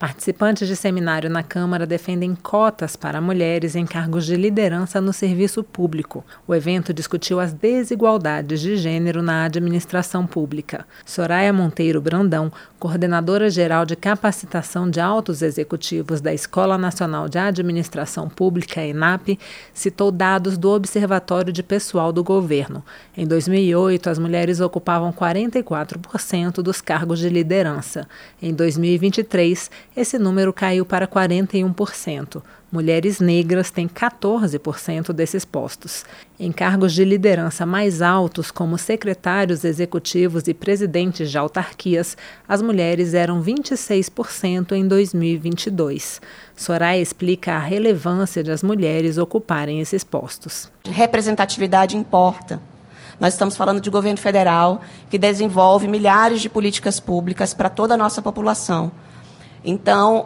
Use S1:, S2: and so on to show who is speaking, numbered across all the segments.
S1: Participantes de seminário na Câmara defendem cotas para mulheres em cargos de liderança no serviço público. O evento discutiu as desigualdades de gênero na administração pública. Soraya Monteiro Brandão, coordenadora geral de capacitação de altos executivos da Escola Nacional de Administração Pública, ENAP, citou dados do Observatório de Pessoal do Governo. Em 2008, as mulheres ocupavam 44% dos cargos de liderança. Em 2023, esse número caiu para 41%. Mulheres negras têm 14% desses postos. Em cargos de liderança mais altos, como secretários executivos e presidentes de autarquias, as mulheres eram 26% em 2022. Soraya explica a relevância de as mulheres ocuparem esses postos.
S2: Representatividade importa. Nós estamos falando de governo federal que desenvolve milhares de políticas públicas para toda a nossa população. Então,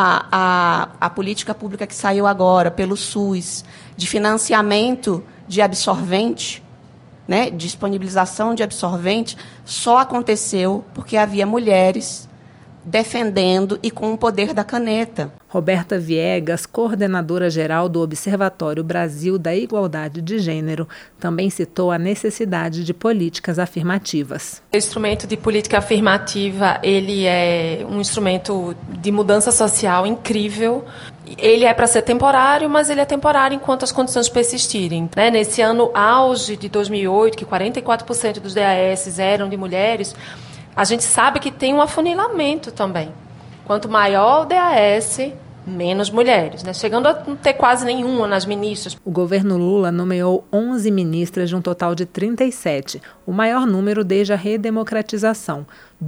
S2: a política pública que saiu agora pelo SUS, de financiamento de absorvente, né, disponibilização de absorvente, só aconteceu porque havia mulheres defendendo e com o poder da caneta.
S1: Roberta Viegas, coordenadora geral do Observatório Brasil da Igualdade de Gênero, também citou a necessidade de políticas afirmativas.
S3: O instrumento de política afirmativa, ele é um instrumento de mudança social incrível. Ele é para ser temporário, mas ele é temporário enquanto as condições persistirem. Nesse ano auge de 2008, que 44% dos DAS eram de mulheres, a gente sabe que tem um afunilamento também. Quanto maior o DAS, menos mulheres, chegando a não ter quase nenhuma nas ministras.
S1: O governo Lula nomeou 11 ministras de um total de 37, o maior número desde a redemocratização.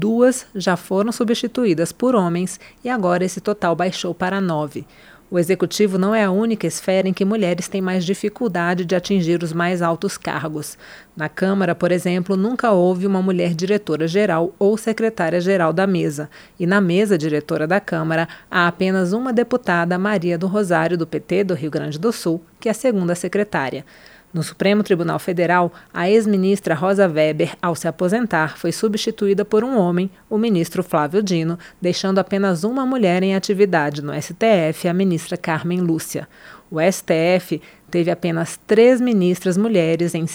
S1: 2 já foram substituídas por homens e agora esse total baixou para 9. O executivo não é a única esfera em que mulheres têm mais dificuldade de atingir os mais altos cargos. Na Câmara, por exemplo, nunca houve uma mulher diretora-geral ou secretária-geral da mesa. E na mesa diretora da Câmara, há apenas uma deputada, Maria do Rosário, do PT do Rio Grande do Sul, que é a segunda secretária. No Supremo Tribunal Federal, a ex-ministra Rosa Weber, ao se aposentar, foi substituída por um homem, o ministro Flávio Dino, deixando apenas uma mulher em atividade no STF, a ministra Carmen Lúcia. O STF teve apenas 3 ministras mulheres em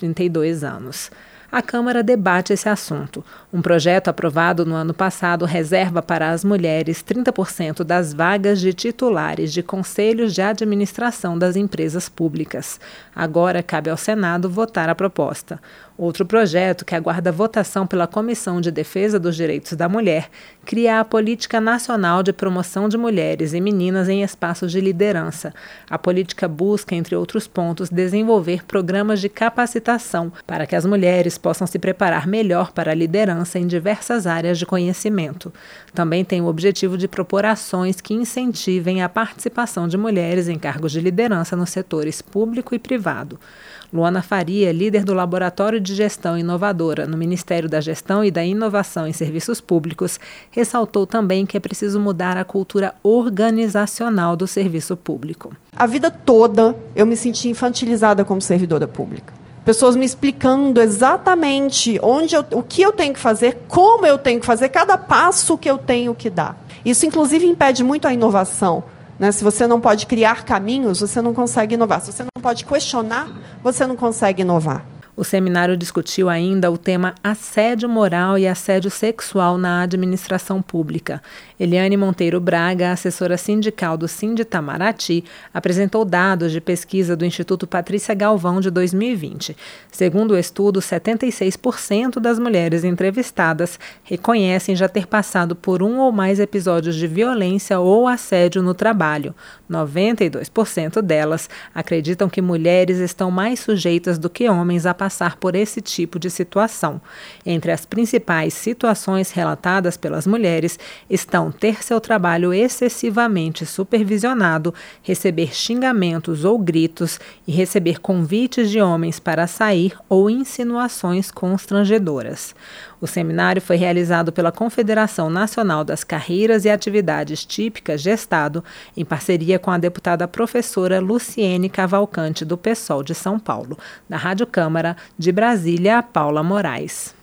S1: 132 anos. A Câmara debate esse assunto. Um projeto aprovado no ano passado reserva para as mulheres 30% das vagas de titulares de conselhos de administração das empresas públicas. Agora cabe ao Senado votar a proposta. Outro projeto, que aguarda votação pela Comissão de Defesa dos Direitos da Mulher, cria a Política Nacional de Promoção de Mulheres e Meninas em Espaços de Liderança. A política busca, entre outros pontos, desenvolver programas de capacitação para que as mulheres possam se preparar melhor para a liderança em diversas áreas de conhecimento. Também tem o objetivo de propor ações que incentivem a participação de mulheres em cargos de liderança nos setores público e privado. Luana Faria, líder do Laboratório de Gestão Inovadora no Ministério da Gestão e da Inovação em Serviços Públicos, ressaltou também que é preciso mudar a cultura organizacional do serviço público.
S4: A vida toda eu me senti infantilizada como servidora pública. Pessoas me explicando exatamente o que eu tenho que fazer, como eu tenho que fazer, cada passo que eu tenho que dar. Isso, inclusive, impede muito a inovação. Se você não pode criar caminhos, você não consegue inovar. Se você não pode questionar, você não consegue inovar.
S1: O seminário discutiu ainda o tema assédio moral e assédio sexual na administração pública. Eliane Monteiro Braga, assessora sindical do Sinditamaraty, apresentou dados de pesquisa do Instituto Patrícia Galvão de 2020. Segundo o estudo, 76% das mulheres entrevistadas reconhecem já ter passado por um ou mais episódios de violência ou assédio no trabalho. 92% delas acreditam que mulheres estão mais sujeitas do que homens a passar por esse tipo de situação. Entre as principais situações relatadas pelas mulheres estão ter seu trabalho excessivamente supervisionado, receber xingamentos ou gritos e receber convites de homens para sair ou insinuações constrangedoras. O seminário foi realizado pela Confederação Nacional das Carreiras e Atividades Típicas de Estado, em parceria com a deputada professora Luciene Cavalcante, do PSOL de São Paulo. Da Rádio Câmara, de Brasília, Paula Moraes.